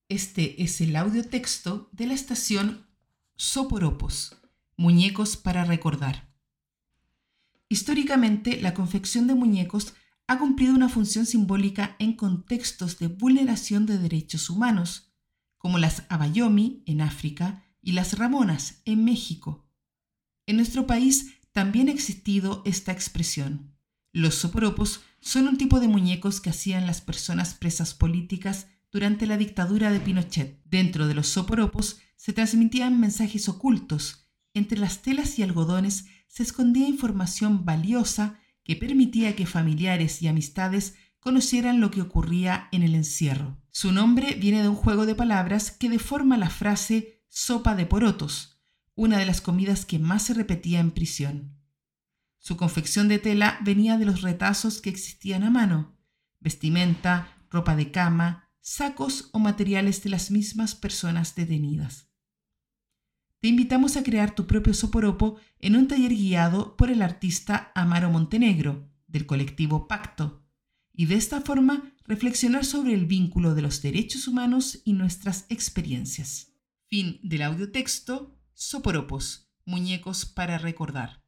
Este es el audiotexto de la estación Soporopos, muñecos para recordar. Históricamente, la confección de muñecos ha cumplido una función simbólica en contextos de vulneración de derechos humanos, como las Abayomi en África y las Ramonas en México. En nuestro país también ha existido esta expresión. Los soporopos son un tipo de muñecos que hacían las personas presas políticas durante la dictadura de Pinochet. Dentro de los soporopos se transmitían mensajes ocultos. Entre las telas y algodones se escondía información valiosa que permitía que familiares y amistades conocieran lo que ocurría en el encierro. Su nombre viene de un juego de palabras que deforma la frase sopa de porotos, una de las comidas que más se repetía en prisión. Su confección de tela venía de los retazos que existían a mano, vestimenta, ropa de cama, sacos o materiales de las mismas personas detenidas. Te invitamos a crear tu propio soporopo en un taller guiado por el artista Amaro Montenegro, del colectivo Pacto, y de esta forma reflexionar sobre el vínculo de los derechos humanos y nuestras experiencias. Fin del audiotexto. Soporopos, muñecos para recordar.